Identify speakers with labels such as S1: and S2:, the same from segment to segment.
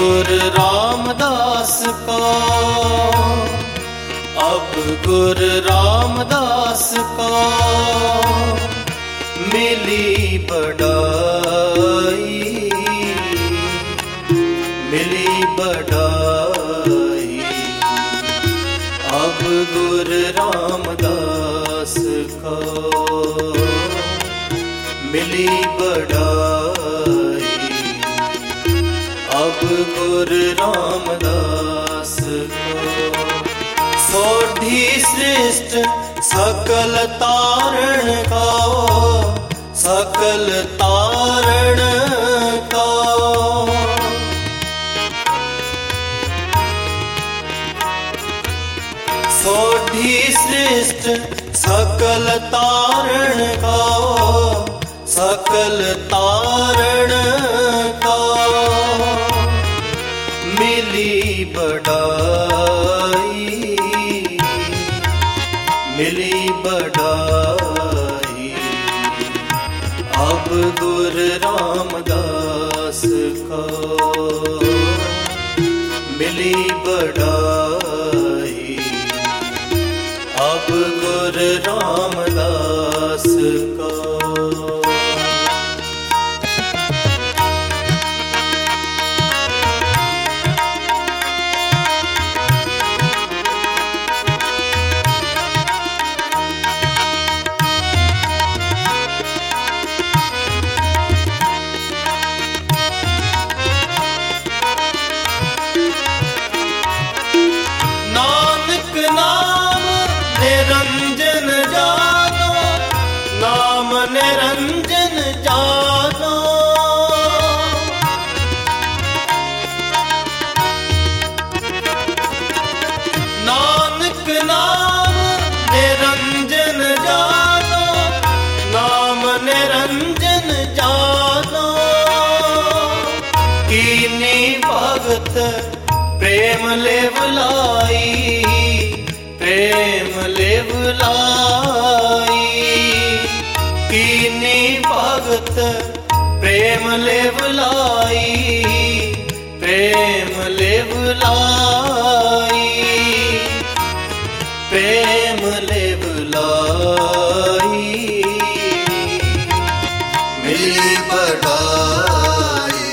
S1: गुरु रामदास को, अब गुरु रामदास को मिली बढ़ाई, मिली बढ़ाई। अब गुरु रामदास को मिली बढ़ाई, अब गुरु रामदास को। सोढ़ी सृष्ट सकल तारण का, सकल तारण का। सोढ़ी सृष्ट सकल तारण का, सकल तारण का। मिली बढ़ाई, मिली बढ़ाई। अब गुरु रामदास को मिली बढ़ाई, अब गुरु रामदास को। निरंजन जानो, नाम निरंजन जानो। नानक नाम निरंजन जानो, नाम निरंजन जानो। कीनी भगत प्रेम ले बुलाई, प्रेम ले बुलाई। कीनी भगत प्रेम ले बुलाई, प्रेम ले बुलाई। प्रेम ले बुलाई, मिली बढ़ाई।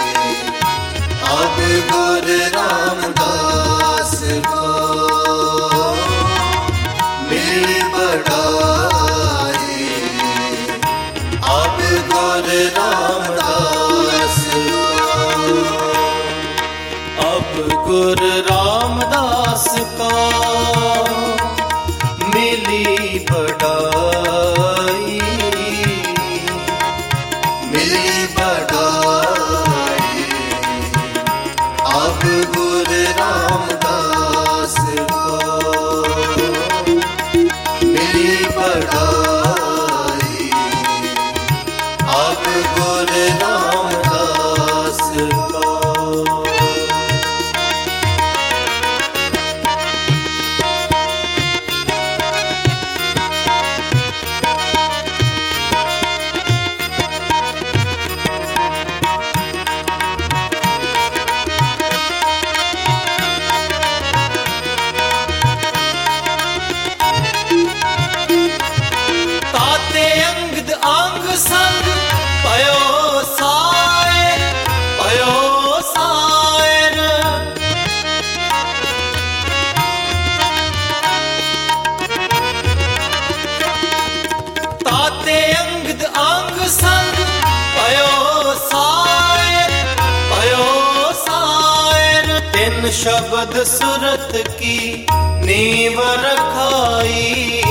S1: अब गुरु रामदास को मिली बढ़ाई, अब गुरु रामदास को। अब गुरु रामदास को मिली बढ़ाई, मिली बढ़ाई। अब गुरु रामदास को मिली बढ़ाई, अब गुरु रामदास को। अंग संग पयो सायर, पयो सायर। ताते अंगद अंग संग पयो सायर, पयो सायर। तिन शब्द सुरत की नींव रखाई,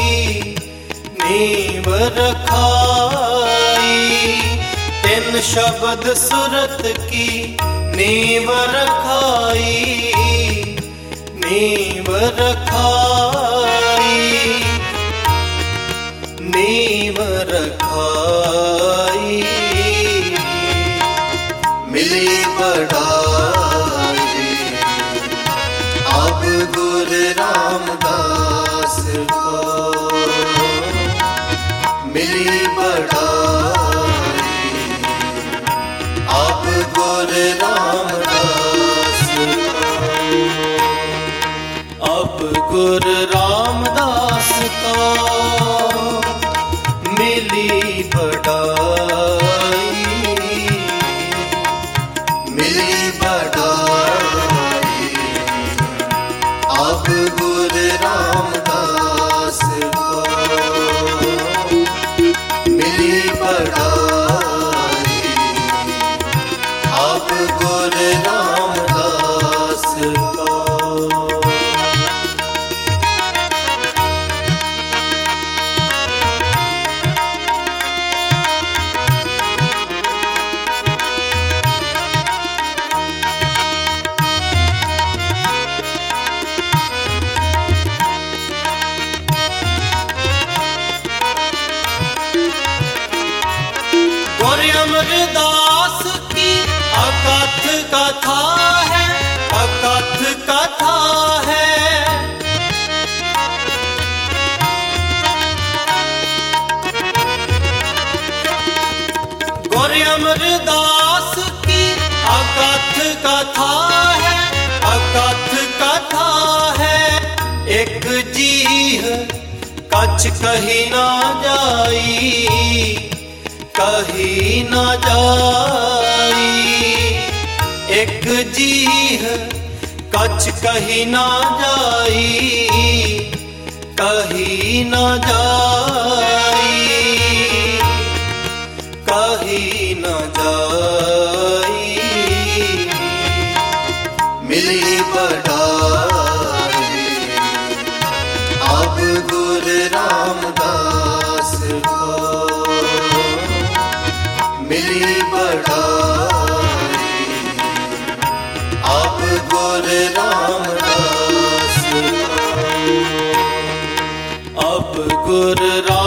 S1: नींव रखाई। तिन शब्द सुरत की नींव रखाई, नींव रखाई। नींव रखाई, मिली बढ़ाई। अब गुरु रामदास को मिली बढ़ाई, अब गुरु रामदास गुरु रामदास का मिली बड़ाई, मिली बड़ाई। अब गुरु रामदास का मिली बड़ाई, अब गुरु रामदास का। गुरु अमरदास की अकथ कथा है, अकथ कथा है। गुरु अमरदास की अकथ कथा है, अकथ कथा है। एक जीह कछ कही ना जाई, कही न जाई। एक जीह कछ कही न जाई, कही न जाई, कही न जाई। मिली बड़ाई, अब गुरु रामदास को मिली बड़ाई, अब गुरु रामदास को। अब गुरु